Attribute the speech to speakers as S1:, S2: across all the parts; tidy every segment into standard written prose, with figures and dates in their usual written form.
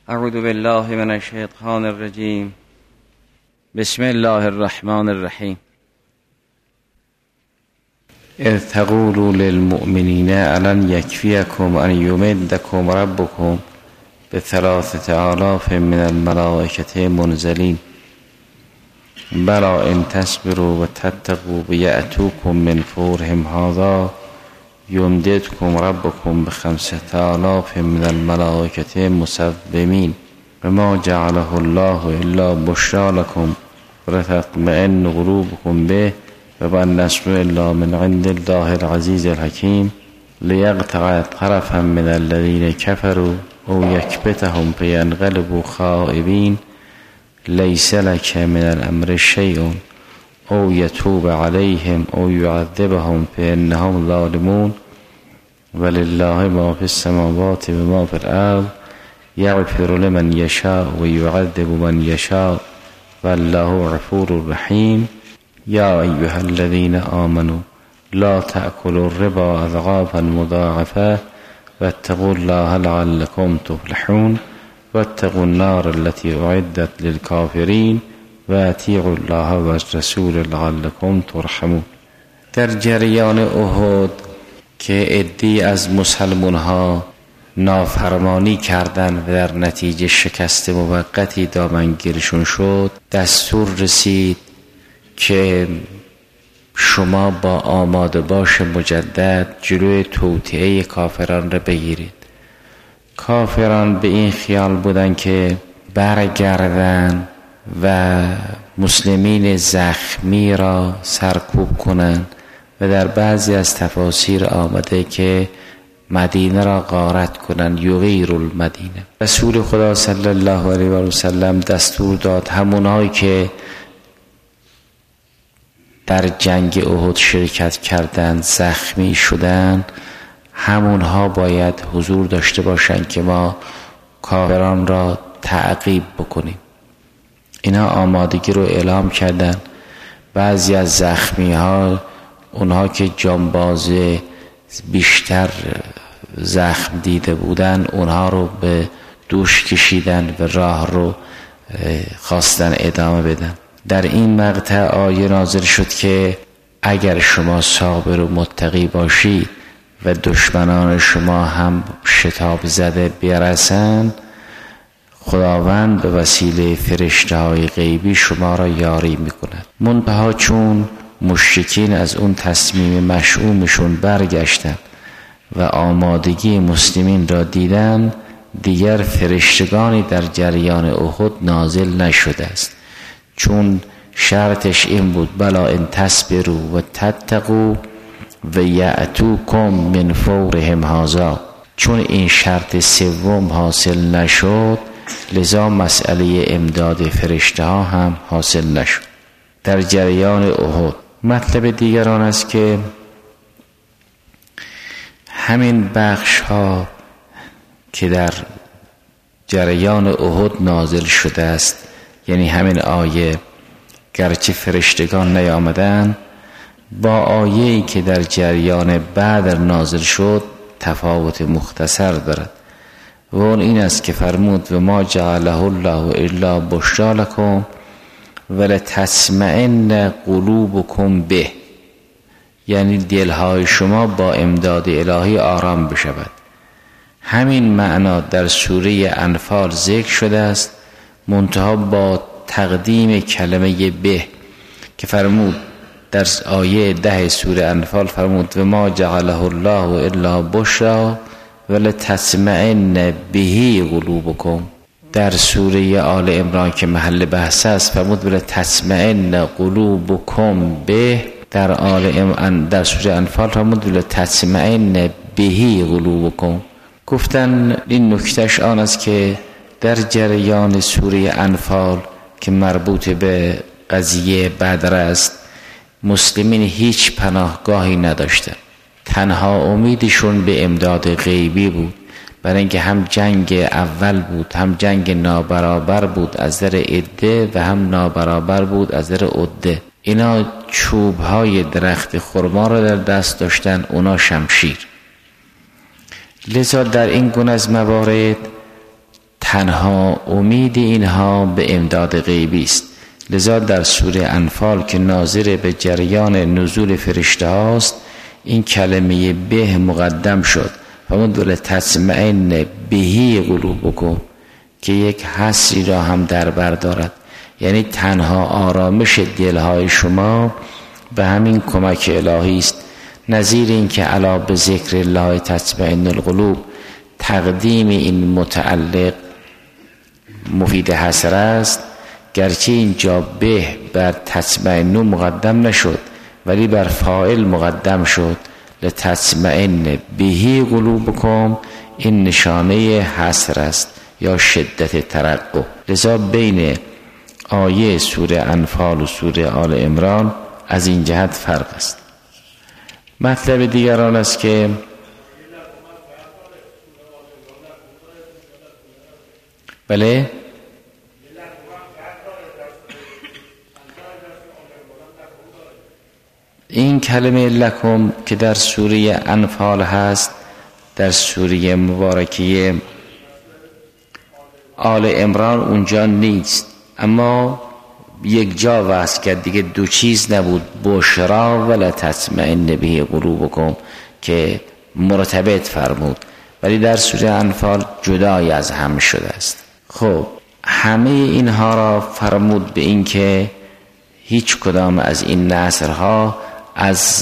S1: اعوذ بالله من الشیطان الرجیم. بسم الله الرحمن الرحیم. اذ تقولوا للمؤمنین الن یکفیکم ان یمدکم ربکم ب3,000 من الملائکة منزلین بلا ان تصبروا و تتقوا بیأتوکم من فورهم هذا یمددکم ربکم ب5,000 من الملائکة مسومین وما جعله الله الا بشرى لكم ولتطمئن قلوبكم به وما النصر الا من عند الله العزيز الحكيم ليقطع طرفا من الذين كفروا او يكبتهم فينقلبوا خائبين ليس لك من الامر شيء او يتوب عليهم او يعذبهم فانهم ظالمون ولله ما في السماوات وما في الارض یغفر لمن یشاء و یعذب من یشاء والله غفور رحیم. یا ایها الذین آمنوا لا تأکلوا الربا اضعافا مضاعفة واتقوا الله لعلكم تفلحون واتقوا النار التي اعدت للكافرین و اطیعوا الله والرسول لعلكم ترحمون. در جریان احد که عده‌ای از مسلمان ها نافرمانی کردن و در نتیجه شکست موقتی دامنگیرشون شد، دستور رسید که شما با آماده باش مجدد جلوی توطئه کافران را بگیرید. کافران به این خیال بودن که برگردن و مسلمین زخمی را سرکوب کنند و در بعضی از تفاسیر آمده که مدینه را غارت کنند، یغیر المدینه. رسول خدا صلی الله علیه و سلم دستور داد همونایی که در جنگ احد شرکت کردند زخمی شدند همونها باید حضور داشته باشند که ما کافران را تعقیب بکنیم. اینا آمادگی رو اعلام کردن. بعضی از زخمی ها، اونها که جانباز بیشتر زخم دیده بودن، اونها رو به دوش کشیدن و راه رو خواستن ادامه بدن. در این مقطع آیه نازل شد که اگر شما صابر و متقی باشید و دشمنان شما هم شتاب زده برسند، خداوند به وسیله فرشته های غیبی شما را یاری میکند. منتها چون مشرکین از اون تصمیم مشؤومشون برگشتند و آمادگی مسلمین را دیدند، دیگر فرشتگانی در جریان احد نازل نشده است، چون شرطش این بود بلا ان تصبروا و تتقوا و یأتوکم من فورهم هذا. چون این شرط سوم حاصل نشد، لذا مسئله امداد فرشته ها هم حاصل نشد در جریان احد. مطلب دیگران است که همین بخش ها که در جریان احد نازل شده است، یعنی همین آیه، گرچه فرشتگان نیامدن، با آیه‌ای که در جریان بدر نازل شد تفاوت مختصر دارد و اون این است که فرمود و ما جعله الله الا بشرى لكم ولتطمئن قلوبكم به، یعنی دلهای شما با امداد الهی آرام بشود. همین معنا در سوره انفال ذکر شده است، منتها با تقدیم کلمه به که فرمود در آیه 10 سوره انفال فرمود و ما جعله الله الا بشرى ولتطمئن به قلوبكم. در سوره آل عمران که محل بحث است فرمود ولتطمئن قلوبكم به. در سوره انفال فرمود ولتطمئن به قلوبكم. گفتن این نکتهش آن است که در جریان سوره انفال که مربوط به قضیه بدر است، مسلمین هیچ پناهگاهی نداشتند. تنها امیدشون به امداد غیبی بود، برای اینکه هم جنگ اول بود، هم جنگ نابرابر بود از نظر عده و هم نابرابر بود از نظر عده. اینا چوب‌های درخت خرما را در دست داشتن، اونا شمشیر. لذا در این گونه از موارد تنها امید اینها به امداد غیبی است. لذا در سوره انفال که ناظر به جریان نزول فرشته هاست این کلمه به مقدم شد و اون دل تطمئن بهی قلوبکم که یک حصری را هم در بر دارد، یعنی تنها آرامش دلهای شما به همین کمک الهی است. نظیر این که الا به ذکر الله تطمئن القلوب، تقدیم این متعلق مفید حصر است، گرچه اینجا به بر تطمئن مقدم نشد ولی بر فاعل مقدم شد. لتطمئن بهی قلوبکم، این نشانه حصر است یا شدت ترقب. لذا بین آیه سوره انفال و سوره آل عمران از این جهت فرق است. مطلب دیگر آن است که بله این کلمه لکم که در سوره انفال هست در سوره مبارکه آل عمران اونجا نیست، اما یک جا واسه که دیگه دو چیز نبود، بشرا ولا تطمئن به قلوبکم که مرتبط فرمود، ولی در سوره انفال جدای از هم شده است. خب همه اینها را فرمود به این که هیچ کدام از این نصرها از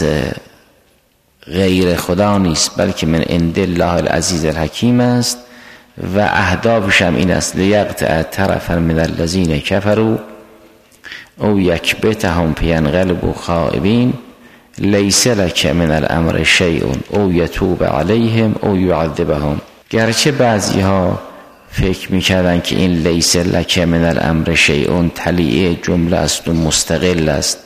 S1: غیر خدا نیست بلکه من عند الله العزیز الحکیم است و اهدافش هم این است لیقطع طرفا من الذین کفروا او یکبتهم فینقلبوا خائبین لیس لک من الامر شیء او یتوب علیهم او یعذبهم. گرچه بعضی ها فکر میکردن که این لیس لک من الامر شیء تلیه جمله است و مستقل است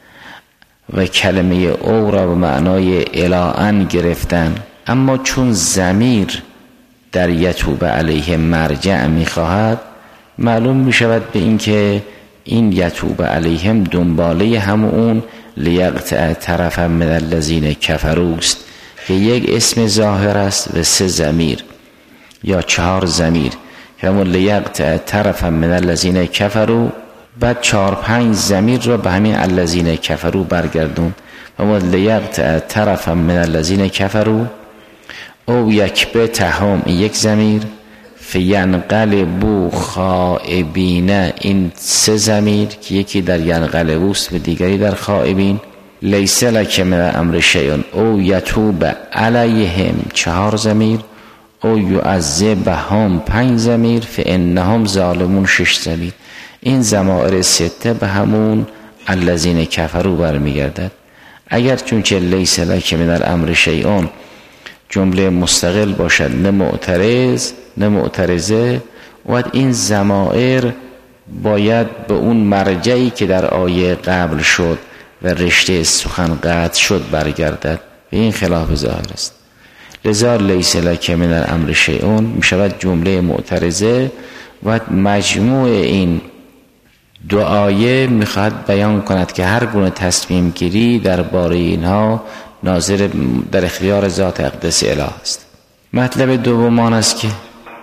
S1: و کلمه او را به معنای الی گرفتن، اما چون ضمیر در یتوب علیهم مرجع میخواهد معلوم میشود به این که این یتوب علیهم دنباله همون لیقطع طرفا من الذین کفروا است که یک اسم ظاهر است و 3 ضمیر یا 4 ضمیر، همون لیقطع طرفا من الذین کفروا، بعد 4-5 ضمیر را به همین الذین کفروا برگردون، همون لیقطع طرفا من الذین کفروا او یکبتهم یک ضمیر، فینقلبوا خائبین این 3 ضمیر که یکی در ینقلبوا است و دیگری در خائبین، لیس لک من امر شیء او یتوب علیهم 4 ضمیر او یعذبهم 5 ضمیر فانهم ظالمون 6 ضمیر. این ضمائر 6 به همون الذین کفروا برمیگردد. اگر چون که لیس لک من الامر شیء جمله مستقل باشد نه معترض نه معترضه، و این ضمائر باید به اون مرجعی که در آیه قبل شد و رشته سخن قطع شد برگردد و این خلاف ظاهر است. لذا لیس لک من الامر شیء میشود جمله معترضه و مجموع این دو آیه میخواد بیان کند که هر گونه تصمیم گیری درباره اینها ناظر در اختیار ذات اقدس اله است. مطلب دوم آن است که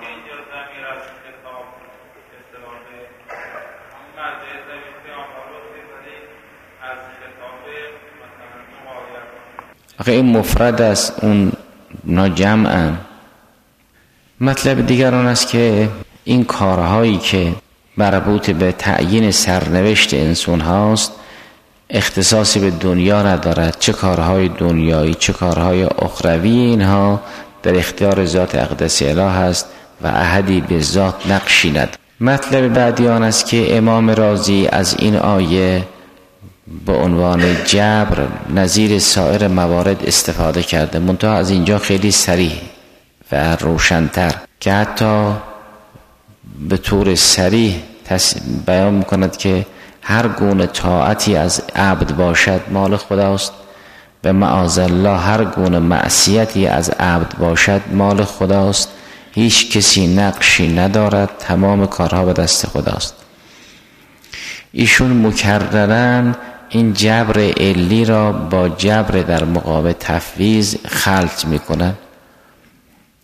S1: آخه این مفرد است اون جمعن. مطلب دیگر آن است که این کارهایی که مربوط به تعیین سرنوشت انسان هاست اختصاصی به دنیا ندارد، چه کارهای دنیایی چه کارهای اخروی اینها در اختیار ذات اقدس اله است و احدی به ذات نقشی ندارد. مطلب بعدی آن است که امام رازی از این آیه به عنوان جبر نظیر سایر موارد استفاده کرده، منتها از اینجا خیلی صریح و روشن‌تر که حتی به طور صریح بیان می‌کند که هر گونه طاعتی از عبد باشد مال خداست و معاذالله هر گونه معصیتی از عبد باشد مال خداست، هیچ کسی نقشی ندارد، تمام کارها به دست خداست. ایشون مکررن این جبر علی را با جبر در مقابل تفویض خلط میکنن.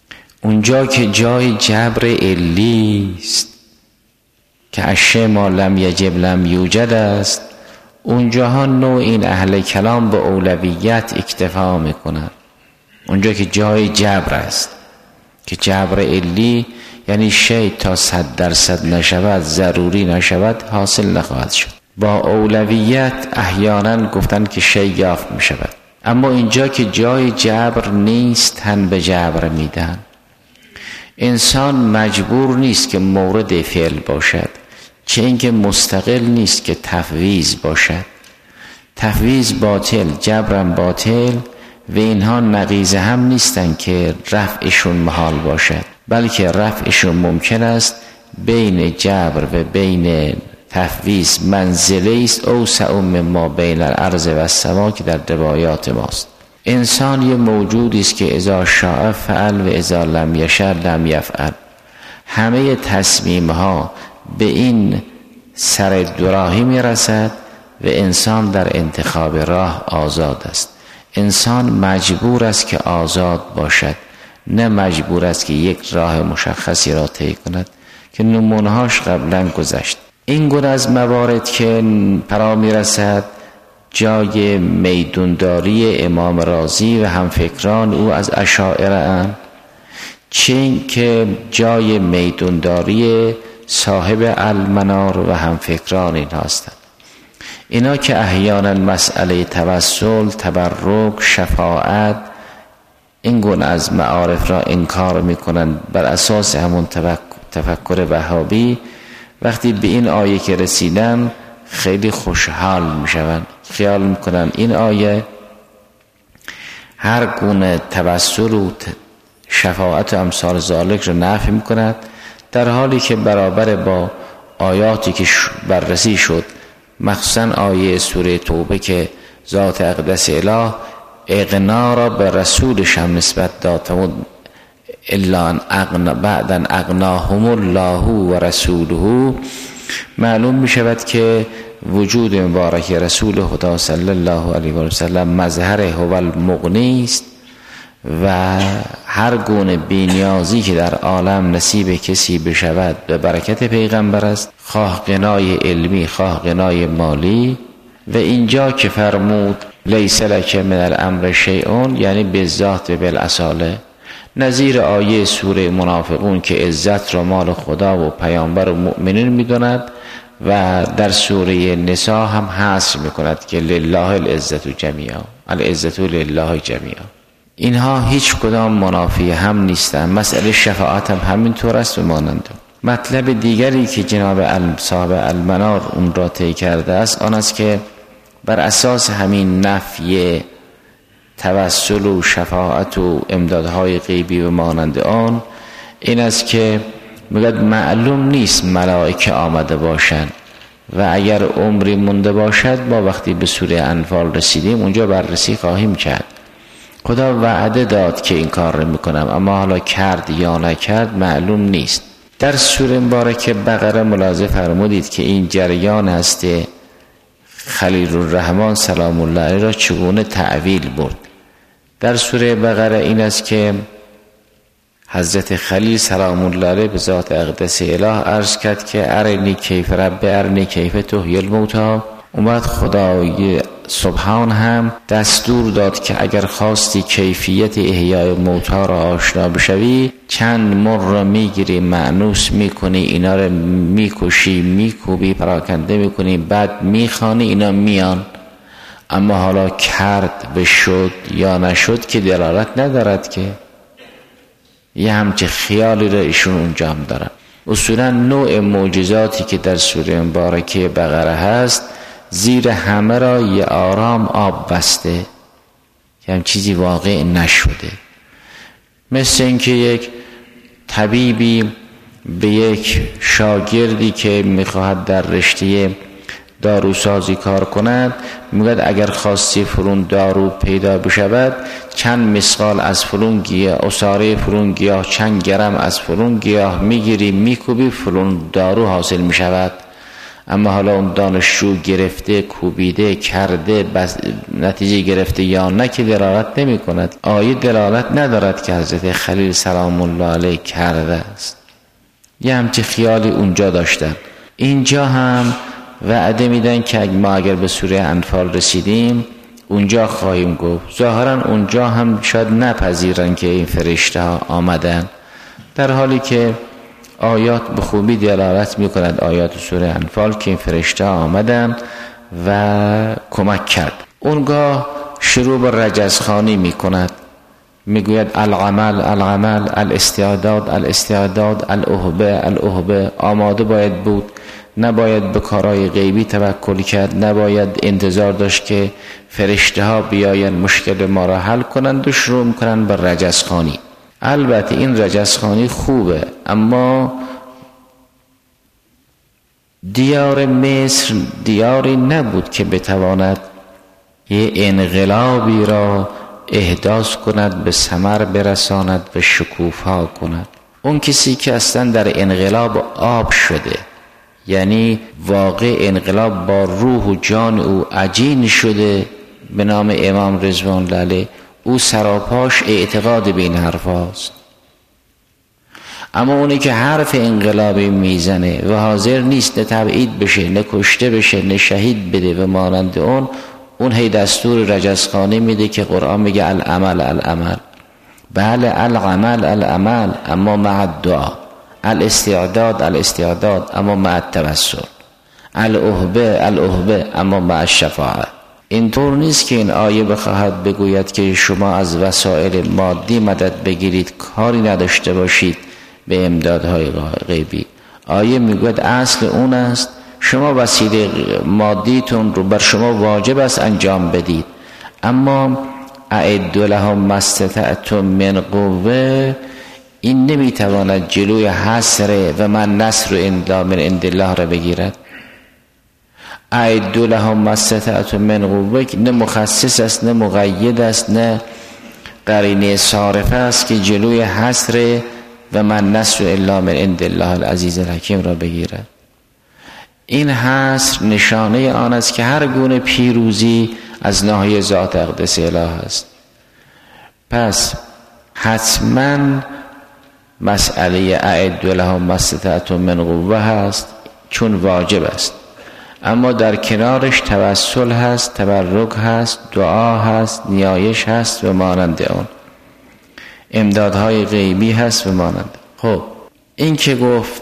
S1: اونجا که جای جبر علی است که اشیاء ما لم یجب لم یوجد است، اونجاها نوع این اهل کلام به اولویت اکتفا میکنن. اونجا که جای جبر است، که جبر علی یعنی شی تا 100% نشود، ضروری نشود، حاصل نخواهد شد. با اولویت احیانا گفتن که شی یافت میشود، اما اینجا که جای جبر نیست تن به جبر میدن. انسان مجبور نیست که مورد فعل باشد، چه اینکه مستقل نیست که تفویض باشد. تفویض باطل، جبرم باطل و اینها نقیضه هم نیستن که رفعشون محال باشد، بلکه رفعشون ممکن است. بین جبر و بین تفویض منزله است اوسع مما بین الارض و السما که در روایات ماست. انسان یه موجودی است که اذا شاء فعل و اذا لم یشاء لم یفعل. همه تصمیم ها به این سر دوراهی میرسد و انسان در انتخاب راه آزاد است. انسان مجبور است که آزاد باشد، نه مجبور است که یک راه مشخصی را طی کند که نمونهاش قبلا گذشت. این گونه از موارد که فرا میرسد جای میدونداری امام رازی و همفکران او از اشاعره اند، چین که جای میدونداری صاحب المنار و همفکران این هستند. اینا که احیانا مسئله توسل، تبرک، شفاعت این گونه از معارف را انکار میکنند بر اساس همون تفکر وهابی، وقتی به این آیه که رسیدن خیلی خوشحال میشوند، خیال میکنن این آیه هر گونه توسل و شفاعت و امثال ذالک رو نفی میکند، در حالی که برابر با آیاتی که بررسی شد، مخصوصا آیه سوره توبه که ذات اقدس اله اغنا را به رسولش هم نسبت داد، الا ان بعدن اغناهم الله و رسوله، معلوم می شود که وجود مبارک رسول خدا صلی الله علیه و سلم مظهر هو المغنی است و هر گونه بی‌نیازی که در عالم نصیب کسی بشود به برکت پیغمبر است، خواه غنای علمی خواه غنای مالی. و اینجا که فرمود لیس لک من الامر شیء، یعنی به ذات و بالاصاله، نظیر آیه سوره منافقون که عزت را مال خدا و پیامبر و مؤمنین می‌داند و در سوره نساء هم حصر می‌کند که لله العزت جمیعا، العزت لله جمیعا. اینها هیچ کدام منافی هم نیستند. مسئله شفاعت هم همینطور است و مانند. مطلب دیگری که جناب صاحب المنار اون را طی کرده است آن است که بر اساس همین نفی توسل و شفاعت و امدادهای غیبی و مانند آن، این است که میگه معلوم نیست ملائکه آمده باشند و اگر عمری مونده باشد ما وقتی به سوره انفال رسیدیم اونجا بررسی خواهیم کرد. خدا وعده داد که این کار رو میکنم، اما حالا کرد یا نکرد معلوم نیست. در سوره مبارکه بقره ملاحظه فرمودید که این جریان هست خلیل الرحمن سلام الله علیه را چگونه تعویل برد. در سوره بقره این است که حضرت خلیل سلام الله علیه به ذات اقدس اله عرض کرد که ارنی کیف رب ارنی کیف تحیی الموتی. اومد خدای سبحان هم دستور داد که اگر خواستی کیفیت احیای موتی را آشنا بشوی، چند مر را میگیری مأنوس میکنی، اینا را میکشی، میکوبی، پراکنده میکنی، بعد میخوانی، اینا میان. اما حالا کرد به شد یا نشد که دلالت ندارد، که یه همچه خیالی را ایشون اونجا هم دارن. اصولا نوع معجزاتی که در سوره مبارکه بقره هست زیر همه را یه آرام آب بسته که هم چیزی واقع نشده. مثل اینکه یک طبیبی به یک شاگردی که میخواهد در رشته داروسازی کار کند میگوید اگر خواستی فلان دارو پیدا بشود چند مسقال از فلان گیاه، عصاره فلان گیاه، چند گرم از فلان گیاه میگیری میکوبی فلان دارو حاصل میشود. اما حالا اون دانشجو گرفته، کوبیده، کرده، نتیجه گرفته یا نه که دلالت نمی کند. آیه دلالت ندارد که حضرت خلیل سلام الله علیه کرده است. یه همچه خیالی اونجا داشتن. اینجا هم وعده میدن که ما اگر به سوره انفال رسیدیم اونجا خواهیم گفت. ظاهرا اونجا هم شاید نپذیرن که این فرشته ها آمدن، در حالی که آیات به خوبی دلالت میکند، آیات سوره انفال، که این فرشته ها آمدن و کمک کرد. اونگاه شروع به رجزخوانی میکند، میگوید العمل العمل، الاستعداد الاستعداد، الاهبه الاهبه. آماده باید بود، نباید به کارهای غیبی توکل کرد، نباید انتظار داشت که فرشته ها بیاین مشکل ما را حل کنند و شروع میکنن به رجزخوانی. البته این رجزخوانی خوبه، اما دیار مصر دیاری نبود که بتواند یه انقلابی را احداث کند، به ثمر برساند و شکوفا کند. اون کسی که اصلا در انقلاب آب شده، یعنی واقع انقلاب با روح و جان او عجین شده، به نام امام رضوان الله علیه، او سراپاش اعتقاد به این حرف هاست. اما اونی که حرف انقلابی میزنه و حاضر نیست نه تبعید بشه، نه کشته بشه، نه شهید بده و مانند اون هی دستور رجزخوانی میده که قرآن میگه العمل العمل. بله العمل العمل، اما مع الدعا. الاستعداد الاستعداد، اما مع التوسل. الاهبه الاهبه، اما مع الشفاعت. اینطور نیست که این آیه بخواهد بگوید که شما از وسایل مادی مدد بگیرید، کاری نداشته باشید به امدادهای غیبی. آیه میگوید اصل اون است شما وسیله مادیتون رو بر شما واجب است انجام بدید، اما اعدوا لهم ما استطعتم من قوه، این نمیتواند جلوی حصر و من نصر الا من عند الله را بگیرد. اعدوا لهم ما استطعتم من قوه نه مخصص است، نه مقید است، نه قرینه صارفه است که جلوی حصر و من نصر الا من عند الله العزیز الحکیم را بگیرد. این حصر نشانه آن است که هر گونه پیروزی از ناحیه ذات اقدس اله است. پس حتما مسئله اعدوا لهم ما استطعتم من قوه هست، چون واجب است، اما در کنارش توسل هست، تبرک هست، دعا هست، نیایش هست و مانند آن، امدادهای غیبی هست و مانند. خب این که گفت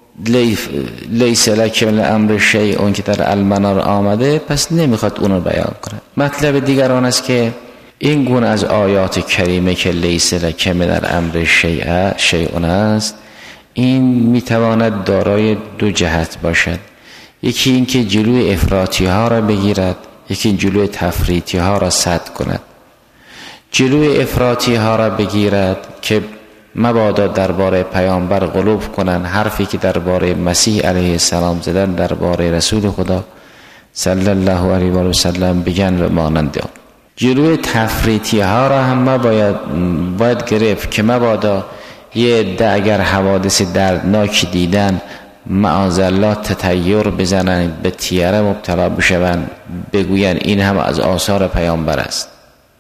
S1: لیس لک من الامر شیء، اون که در المنار آمده، پس نمیخواد اون رو بیان کنه. مطلب دیگر آن است که این گونه از آیات کریمه که لیس لک من الامر شیء است، این میتواند دارای دو جهت باشد. یکی این که جلوی افراطی ها را بگیرد، یکی جلوی تفریطی ها را سد کند. جلوی افراطی ها را بگیرد که مبادا درباره پیامبر غلوف کنن، حرفی که درباره مسیح علیه السلام زدن درباره رسول خدا صلی الله علیه و سلم بگن و مانند آن. جلوی تفریطی ها را هم باید گرفت که مبادا یه عده اگر حوادث دردناکی دیدن معاذالله تطیر بزنن، به تیره مبتلا بشون، بگوین این هم از آثار پیامبر است.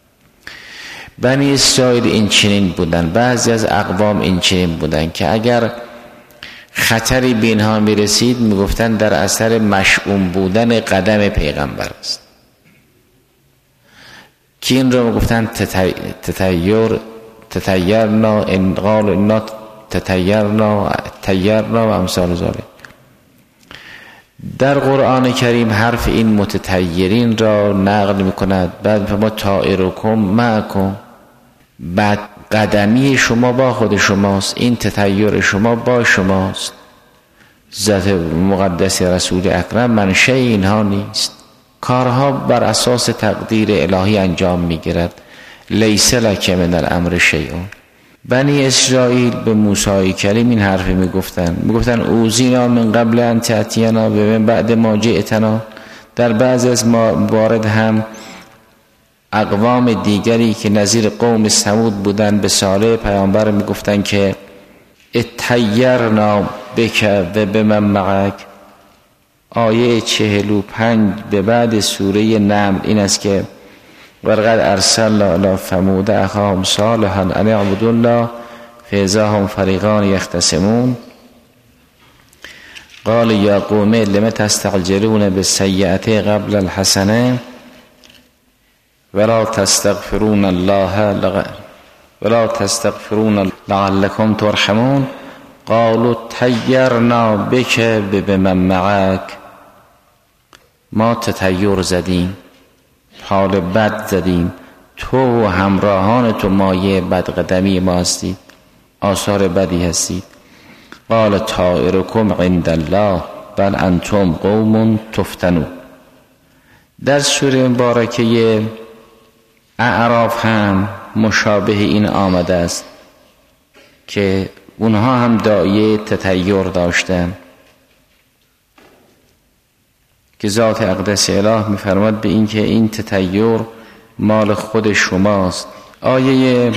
S1: بنی اسرائیل این چنین بودن، بعضی از اقوام این چنین بودن که اگر خطری به اینها میرسید میگفتن در اثر مشؤوم بودن قدم پیغمبر است، که این رو میگفتن تطیرنا، ان قالوا انا تطیرنا و امثال ذلک. در قرآن کریم حرف این متطیرین را نقل میکند. بعد ما طائرکم معکم، بعد قدمی شما با خود شماست، این تطیر شما با شماست. ذات مقدس رسول اکرم منشأ اینها نیست، کارها بر اساس تقدیر الهی انجام میگیرد. لیس لک من الامر شیء. بنی اسرائیل به موسی کلیم این حرف میگفتن اوذینا من قبل ان تأتینا و من بعد ما جئتنا. در بعض از موارد هم اقوام دیگری که نظیر قوم ثمود بودن به صالح پیامبر میگفتن که اطیرنا بک و بمن معک، آیه 45 به بعد سوره نمل این است که ولقد ارسلنا الی ثمود اخاهم صالحا ان اعبدوا الله فاذا هم فریقان یختصمون قال یا قوم لم تستعجلون بالسیئة قبل الحسنة ولا تستغفرون لعلكم ترحمون قالوا طیرنا بک بمن معک. ما تطیر زدیم، حال بد زدیم، تو و همراهان تو مایه بدقدمی ما هستید، آثار بدی هستید. قال طائرکم عند الله بل انتم قوم تفتنون. در سوره مبارکه اعراف هم مشابه این آمده است که اونها هم داعیه تطیر داشتن که ذات اقدس اله میفرماد به این که این تطیر مال خود شماست. آیه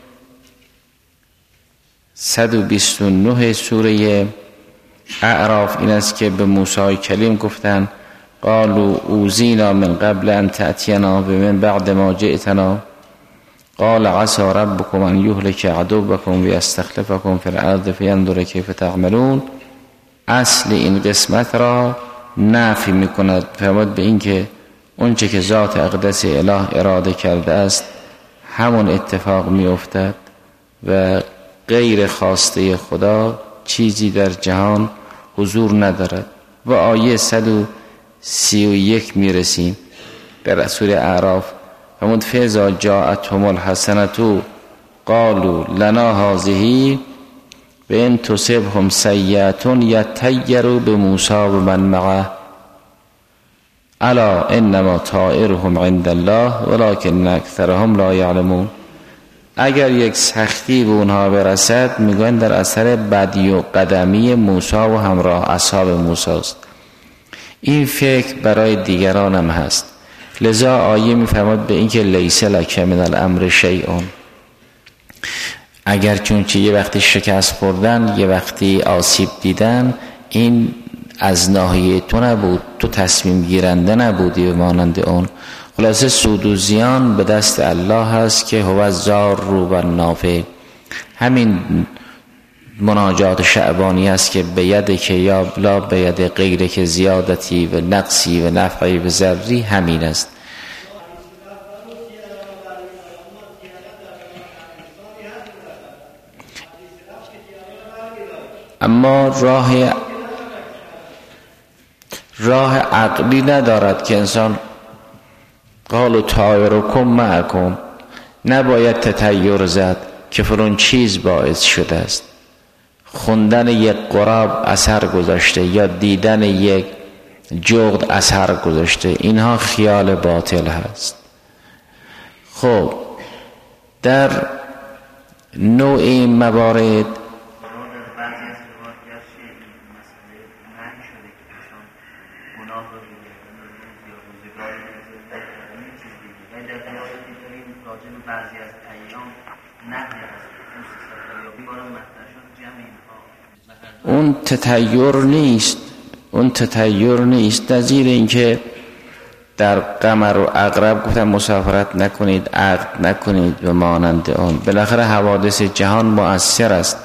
S1: 129 سوره اعراف این است که به موسی کلیم گفتن قالوا اوذینا من قبل ان تأتینا ومن بعد ما جئتنا قال عسى ربكم ان يهلك عدوكم ويستخلفكم في الارض فينظر كيف تعملون. اصل این قسمت را نفی میکند، فرمود به این که اونچه که ذات اقدس اله اراده کرده است همون اتفاق میافتد و غیر خواسته خدا چیزی در جهان حضور ندارد. و آیه 131 میرسیم در سوره اعراف فرمود فاذا جاءتهم الحسنة قالوا لنا هذه و ان تصبهم سیئة یطیروا بموسی و من معه الا انما طائرهم عند الله ولكن اکثرهم لا یعلمون. اگر یک سختی به اونها برسد میگن در اثر بدی و قدمی موسی و همراه اصحاب موسی است. این فکر برای دیگران هم هست. لذا آیه میفرماد به این که لیس لک من الامر شیء. اگر چونچه یه وقتی شکست خوردن یه وقتی آسیب دیدن این از ناحیه تو نبود، تو تصمیم گیرنده نبودی به مانند اون. خلاصه سود و زیان به دست الله هست که هو الضار و النافع. همین مناجات شعبانی است که به ید که یا بلا به ید غیره که زیادتی و نقصی و نفعی و ضرری همین است. اما راه عقلی ندارد که انسان قالوا طائرکم معکم، نباید تطیر زد که فلان چیز باعث شده است. خوندن یک قراب اثر گذاشته یا دیدن یک جغد اثر گذاشته، اینها خیال باطل هست. خب در نوع این موارد اون تطیر نیست. نظیر این که در قمر و عقرب گفتن مسافرت نکنید، عقد نکنید و مانند اون. بالاخره حوادث جهان مؤثر است.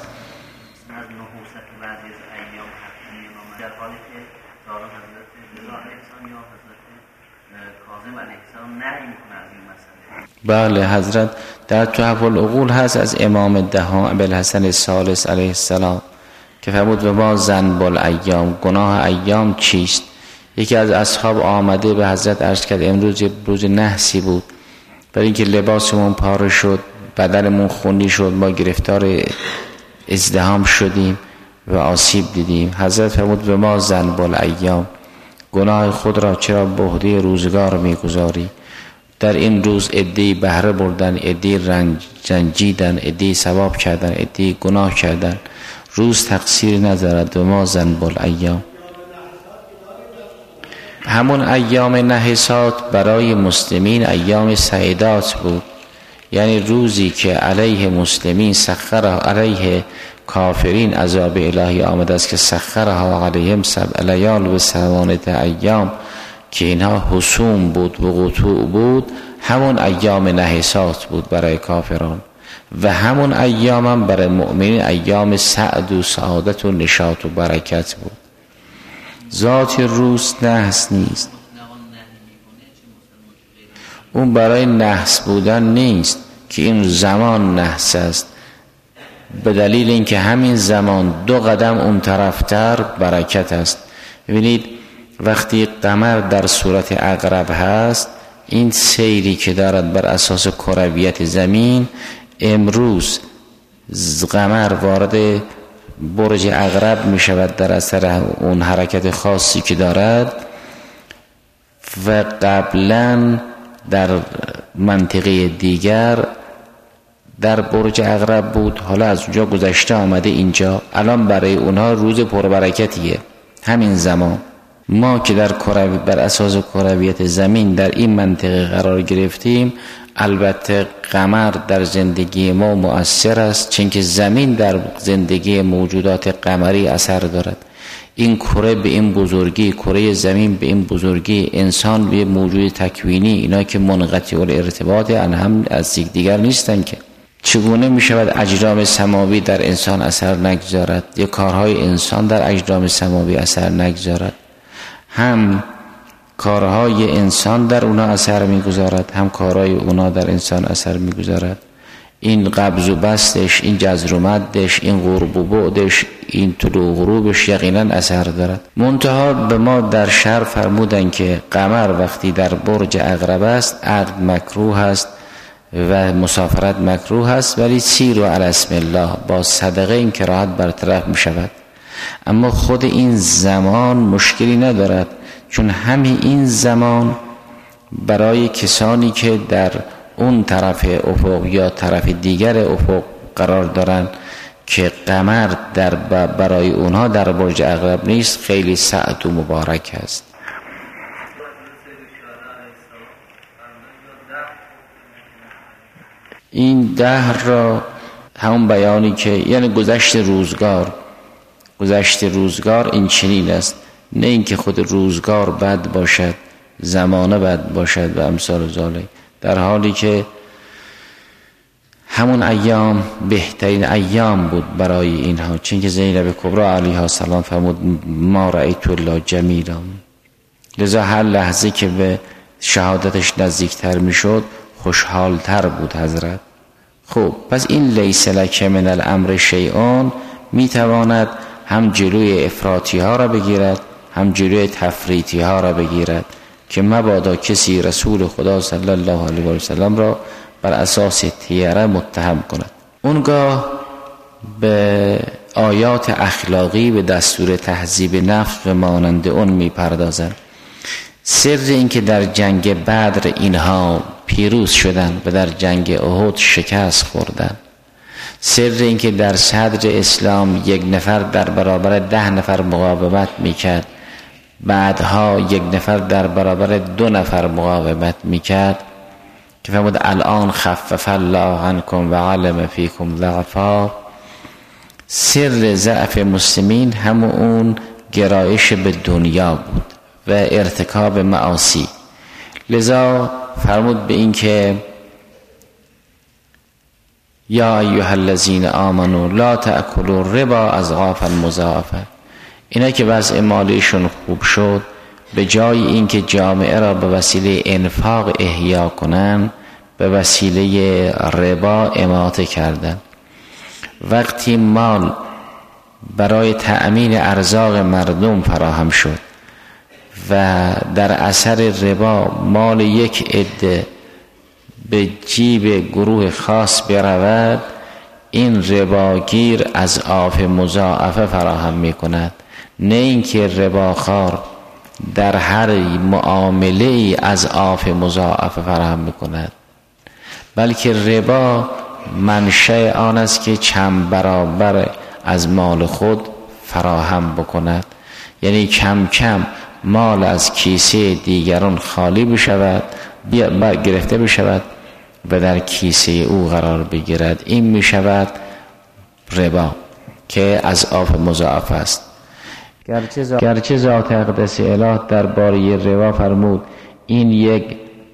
S1: بله حضرت در تحف العقول هست از امام دهم ابوالحسن الثالث علیه السلام که فرمود و ما ذنب الایام، گناه ایام چیست؟ یکی از اصحاب آمده به حضرت عرض کرد امروز روز نحسی بود، برای اینکه لباسمون پاره شد، بدنمون خونی شد، ما گرفتار ازدحام شدیم و آسیب دیدیم. حضرت فرمود و ما ذنب الایام، گناه خود را چرا به عهده روزگار میگذاری؟ در این روز عده‌ای بهره بردن، عده‌ای رنجیدن، عده‌ای ثواب کردن، عده‌ای گناه کردن. روز تقصیر ندارد و ما ذنب الایام. همون ایام نحسات برای مسلمین ایام سعیدات بود، یعنی روزی که علیه مسلمین سخر علیه کافرین عذاب الهی آمده است که سخرها علیهم 7 لیال و 8 ایام، که اینها حسوم بود و قطوع بود، همون ایام نحسات بود برای کافران و همون ایام هم برای مؤمنین ایام سعد و سعادت و نشاط و برکت بود. ذات روز نحس نیست، اون برای نحس بودن نیست که این زمان نحس است، به دلیل اینکه همین زمان 2 قدم اون طرفتر برکت است. ببینید وقتی قمر در صورت عقرب هست، این سیری که دارد بر اساس کرویت زمین، امروز قمر وارد برج عقرب می شود در اثر اون حرکت خاصی که دارد و قبلا در منطقه دیگر در برج عقرب بود، حالا از اونجا گذشته آمده اینجا، الان برای اونها روز پربرکتیه. همین زمان ما که بر اساس کرویت زمین در این منطقه قرار گرفتیم، البته قمر در زندگی ما مؤثر است، چون که زمین در زندگی موجودات قمری اثر دارد. این کره به این بزرگی، کره زمین به این بزرگی، انسان به موجود تکوینی، اینا که منقطع الارتباط هم از دیگر نیستن، که چگونه می شود اجرام سماوی در انسان اثر نگذارد یا کارهای انسان در اجرام سماوی اثر نگذارد؟ هم کارهای انسان در اونا اثر میگذارد، هم کارهای اونا در انسان اثر میگذارد. این قبض و بستش، این جزر و مدش، این غرب و بعدش، این طلوع و غروبش یقینا اثر دارد. منتها به ما در شرع فرمودن که قمر وقتی در برج عقرب است، عقد مکروه است و مسافرت مکروه است، ولی سیر و علی اسم الله، با صدقه این کراهت برطرف می شود. اما خود این زمان مشکلی ندارد، چون همین این زمان برای کسانی که در اون طرف افق یا طرف دیگر افق قرار دارن که قمر برای اونها در برج عقرب نیست، خیلی سعد و مبارک است. این 10 را همون بیانی که یعنی گذشت روزگار این چنین است، نه اینکه خود روزگار بد باشد، زمانه بد باشد و امثال ذالک، در حالی که همون ایام بهترین ایام بود برای اینها. چون که زینب کبری علیها السلام فرمود ما رأیت الا جمیلا، لذا هر لحظه که به شهادتش نزدیکتر میشد خوشحالتر بود حضرت. خب پس این لیس لک من الامر شیء میتواند هم جلوی افراطی ها را بگیرد، هم جلوی تفریطی ها را بگیرد، که مبادا کسی رسول خدا صلی الله علیه و سلم را بر اساس تیره متهم کند. اونگاه به آیات اخلاقی به دستور تهذیب نفس و مانند اون میپردازند. سر این که در جنگ بدر اینها پیروز شدند و در جنگ احد شکست خوردند، سر این که در صدر اسلام 1 نفر در برابر 10 نفر مقاومت میکرد، بعدها 1 نفر در برابر 2 نفر مقاومت میکرد، که فرمود الان خفف الله عنکم و علم فیکم ضعفا. سر ضعف مسلمین همون اون گرایش به دنیا بود و ارتکاب معاصی. لذا فرمود به این که یا ایها الذین آمنوا لا تأکلوا الربا اضعافا مضاعفه. اینا که وضع مالیشون خوب شد، به جای اینکه جامعه را به وسیله انفاق احیا کنن، به وسیله ربا اماطه کردن. وقتی مال برای تأمین ارزاق مردم فراهم شد و در اثر ربا مال یک عده به جیب گروه خاص برود، این رباگیر اضعاف مضاعفه فراهم می کند، نه اینکه رباخوار در هر معامله اضعاف مضاعفه فراهم می کند، بلکه ربا منشأ آن است که چند برابر از مال خود فراهم بکند، یعنی کم کم مال از کیسه دیگران خالی بشود، گرفته بشود و در کیسه او قرار بگیرد. این می شود ربا. که اضعاف مضاعف است. گرچه ذات اقدس اله درباره ربا فرمود این یک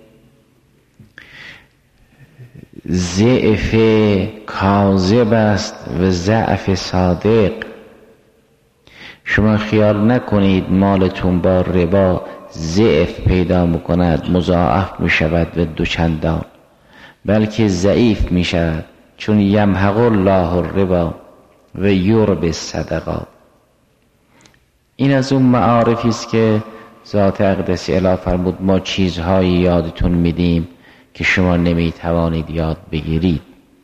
S1: ضعف کاذب است و ضعف صادق. شما خیال نکنید مالتون با ربا ضعف پیدا میکند، مضاعف میشود و دوچندان، بلکه ضعیف میشود، چون یمحق الله الربا و یربی الصدقات. این از اون معارفی است که ذات اقدس اله فرمود ما چیزهایی یادتون میدیم که شما نمیتوانید یاد بگیرید.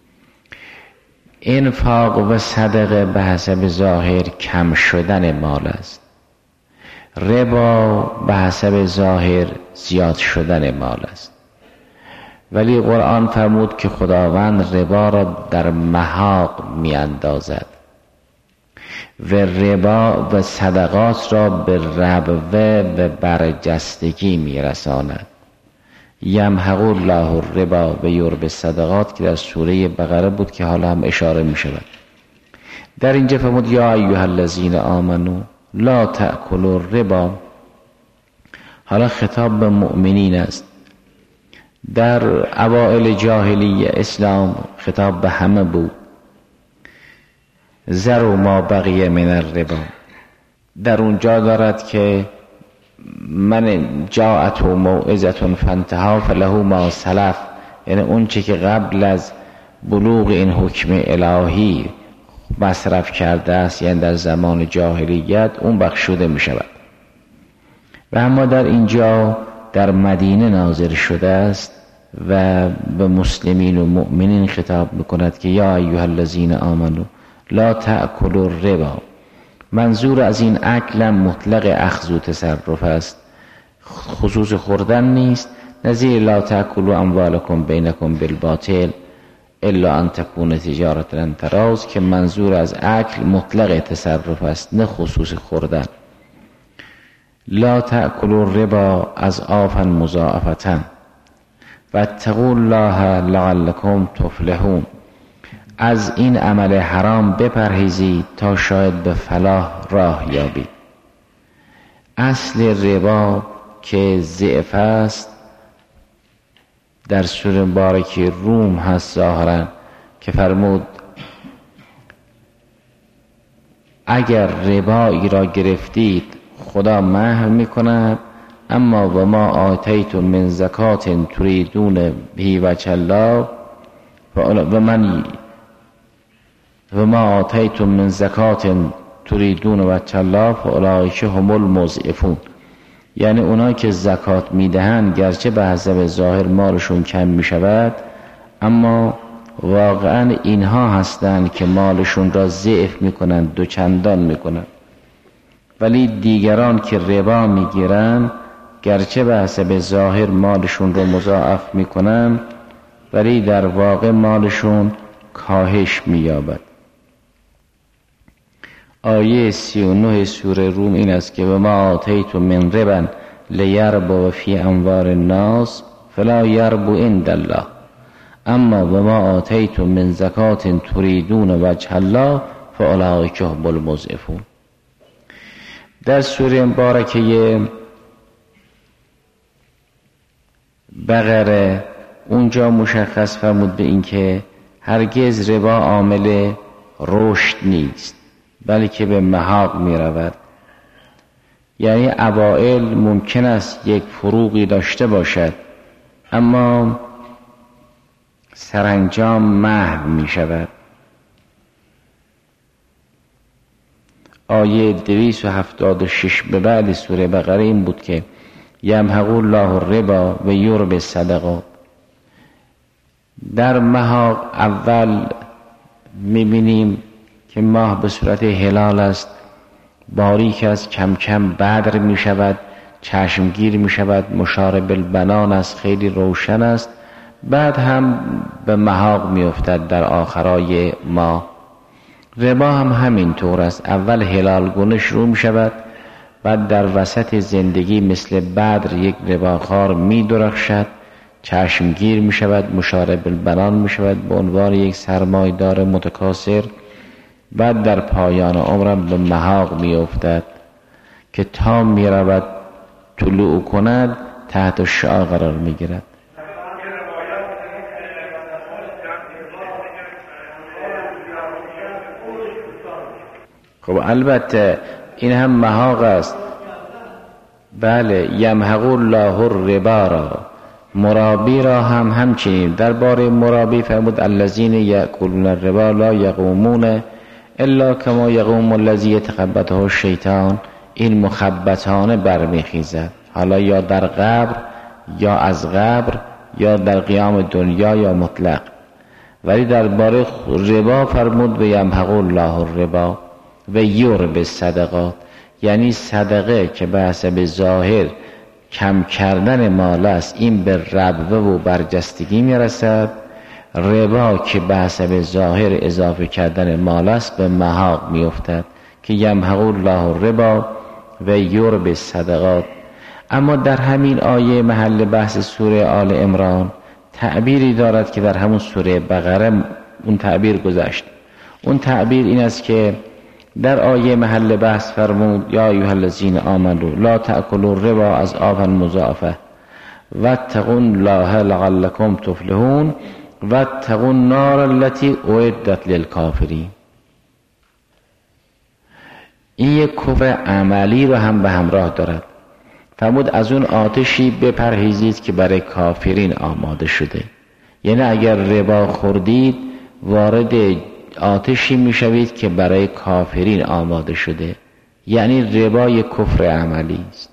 S1: انفاق و صدقه به حسب ظاهر کم شدن مال است، ربا به حسب ظاهر زیاد شدن مال است. ولی قرآن فرمود که خداوند ربا را در محاق می اندازد و ربا و صدقات را به ربوه و برجستگی می رساند. یمحق الله الربا و یربی الصدقات که در سوره بقره بود که حالا هم اشاره می شود. در اینجا فرمود یا ایها الذین آمنو لا تأکلوا الربا. حالا خطاب به مؤمنین است. در اوائل جاهلیه اسلام خطاب به همه بود. ذروا ما بقی من الربا. در اونجا دارد که من جاءت موعظة فانتهى فله ما سلف، یعنی اون چه که قبل از بلوغ این حکم الهی مصرف کرده است، یعنی در زمان جاهلیت، اون بخشوده می شود. و اما در اینجا در مدینه نازل شده است و به مسلمین و مؤمنین خطاب میکند که یا ایها الذین آمنو لا تأکلوا الربا. منظور از این اکل مطلق اخذ و تصرف است، خصوص خوردن نیست. نظیر لا تأکلوا اموالکم بینکم بالباطل الا ان تکون تجارة لن تراض، که منظور از اکل مطلق تصرف است نه خصوص خوردن. لا تأکلوا الربا اضعافا مضاعفة واتقوا الله لعلکم تفلحون. از این عمل حرام بپرهیزید تا شاید به فلاح راه یابید. اصل ربا که ضعف است در سوره مبارکه روم هست ظاهرا که فرمود اگر ربایی را گرفتید خدا محو میکند، اما و ما آتیتم من زکات تریدون به وجه الله و ما آتیتم من زکات تریدون وجه الله فاولئک هم المضعفون. یعنی اونایی که زکات میدهند گرچه به حسب ظاهر مالشون کم میشود، اما واقعا اینها هستند که مالشون را ضعف میکنند، دوچندان میکنند. ولی دیگران که ربا میگیرند گرچه به حسب ظاهر مالشون را مضاعف میکنند، ولی در واقع مالشون کاهش مییابد. آیه 39 سوره روم این است که و ما آتیتم من ربا لیربو فی اموال الناس فلا یربو عند الله اما و ما آتیتم من زکات تریدون وجه الله فاولئک هم المضعفون. در سوره مبارکه بقره اونجا مشخص فرمود به این که هرگز ربا عامل رشد نیست، بلکه به محاق می رود. یعنی اوائل ممکن است یک فروغی داشته باشد، اما سرانجام محو می شود. آیه 276 به بعد سوره بقره این بود که یمحق الله الربا و یربی الصدقات. در محاق اول میبینیم که ماه به صورت هلال است، باریک است، کم کم بدر می شود، چشمگیر می شود، مشارب البنان است، خیلی روشن است. بعد هم به محاق می افتد در آخرای ماه. ربا هم همین طور است، اول هلال گونه شروع می شود، بعد در وسط زندگی مثل بدر یک رباخوار می درخشد، چشمگیر می شود، مشارب البنان می شود، به عنوان یک سرمایه‌دار متکاثر بعد در پایان عمرم به محاق می افتد که تا می رود طلوع کند تحت شعاع قرار می گیرد. خب البته این هم محاق است. بله، یمحق الله الربا را، مرابی را هم همچنین. درباره مرابی فرمود الذین یأکلون الربا لا یقومون الا کما یقوم الذی یتخبطه الشیطان. این مخبطانه برمیخیزد، حالا یا در قبر یا از قبر یا در قیام دنیا یا مطلق. ولی درباره ربا فرمود به یمحق الله الربا و یربی الصدقات، یعنی صدقه که به حسب ظاهر کم کردن مال است این به ربوه و برجستگی میرسد، ربا که به حسب ظاهر اضافه کردن مال است به محاق میافتد که یمحق الله الربا و یربی الصدقات. اما در همین آیه محل بحث سوره آل عمران تعبیری دارد که در همون سوره بقره اون تعبیر گذشت. اون تعبیر این است که در آیه محل بحث فرمود یا ایها الذین آمنوا لا تأکلوا الربا اضعافا مضاعفه واتقوا الله لعلکم تفلحون واتقوا النار التي اعدت للکافرین. این یک کفر عملی رو هم به همراه دارد. فرمود از اون آتشی بپرهیزید که برای کافرین آماده شده. یعنی اگر ربا خوردید وارد آتشی میشوید که برای کافرین آماده شده. یعنی ربا یک کفر عملی است،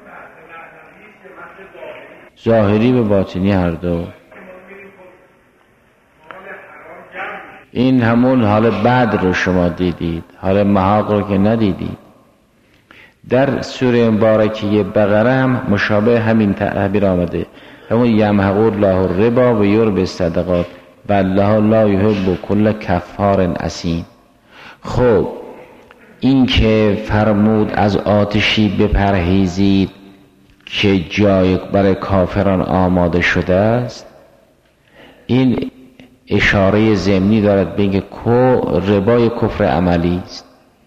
S1: ظاهری و باطنی هر دو. این همون حال بعد رو شما دیدید، حال محاق رو که ندیدید. در سوره مبارکه بقره هم مشابه همین تعبیر آمده، همون یمحق الله الربا و یربی الصدقات و الله لا یحب کل کفار اثیم. خب این که فرمود از آتشی بپرهیزید که جای برای کافران آماده شده است، این اشاره ضمنی دارد به اینکه ربای کفر عملی است.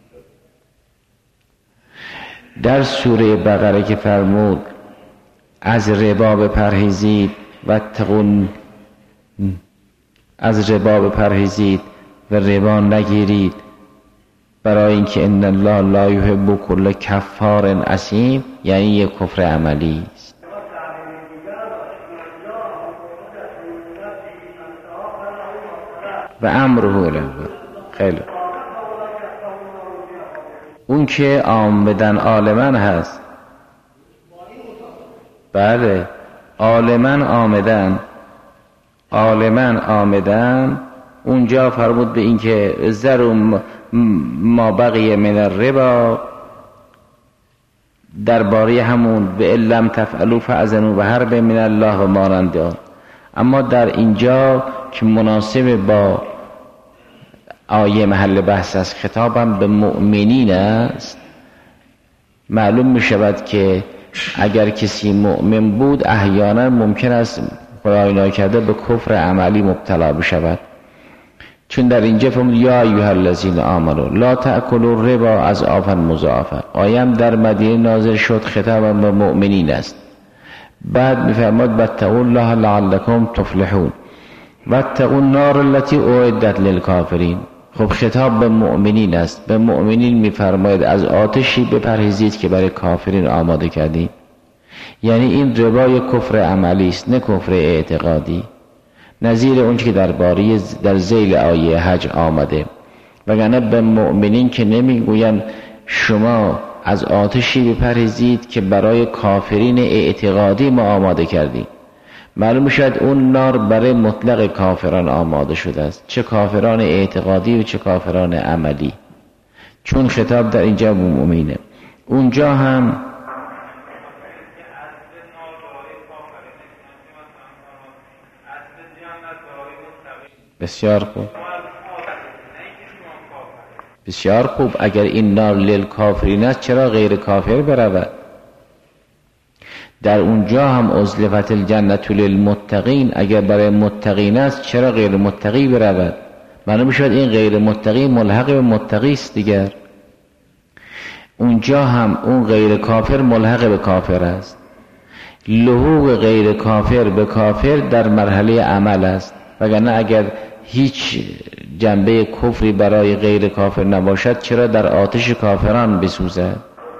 S1: در سوره بقره که فرمود از ربا بپرهیزید و از ربا بپرهیزید و ربا نگیرید برای اینکه ان الله لا یحب کل کفار اثیم، یعنی یک کفر عملی است. و امره الی خیلی اون که عامدن عالمن هست. بله عالمن آمدن اونجا فرمود به این که ذروا ما بقی من الربا، درباره همون به لم تفعلوا فاذنوا بحرب من الله و مانند آن. اما در اینجا که مناسب با آیه محل بحث است، خطابم به مؤمنین است، معلوم می شود که اگر کسی مؤمن بود احیانا ممکن است خدای ناکرده به کفر عملی مبتلا بشود. چون در اینجا فرمود یا ایها الذین آمنوا لا تأکلوا الربا اضعافا مضاعفه. آیه هم در مدینه نازل شد، خطابم به مؤمنین است. بعد میفرماد واتقوا الله لعلکم تفلحون واتقوا النار التي اعدت للکافرین. خب خطاب به مؤمنین است، به مؤمنین میفرماید از آتشی بپرهیزید که برای کافرین آماده کردیم. یعنی این ربای کفر عملی است، نه کفر اعتقادی، نظیر اون که در ذیل آیه حج آمده. وگرنه به مؤمنین که نمیگوین شما از آتشی بپرهیزید که برای کافرین اعتقادی ما آماده کردیم. معلوم شد اون نار برای مطلق کافران آماده شده است، چه کافران اعتقادی و چه کافران عملی، چون خطاب در اینجا به مؤمنه. اونجا هم بسیار خوب، بسیار خوب. اگر این نار للکافرین است چرا غیر کافر برود؟ در اونجا هم ازلفت الجنة للمتقین، اگر برای متقین است چرا غیر متقی برود؟ معلوم شد این غیر متقی ملحق به متقی است دیگر. اونجا هم اون غیر کافر ملحق به کافر است. لحوق غیر کافر به کافر در مرحله عمل است، وگرنه اگر هیچ جنبه کفری برای غیر کافر نباشد چرا در آتش کافران بسوزد؟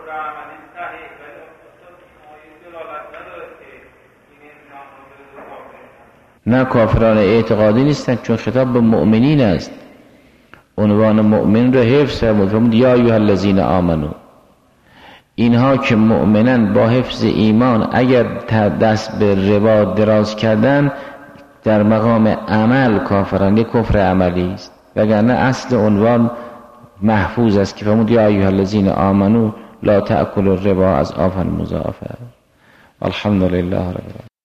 S1: نه، کافران اعتقادی نیستند، چون خطاب به مؤمنین است. عنوان مؤمن رو حفظ فرمود یا ایها الذین آمنو. اینها که مؤمنن با حفظ ایمان اگر دست به ربا دراز کردن در مقام عمل کافران، یک کفر عملی است، وگرنه اصل عنوان محفوظ است که فرمود یا ایها الذین آمنو لا تأکلوا الربا اضعافا مضاعفه. الحمدلله رب العالمین.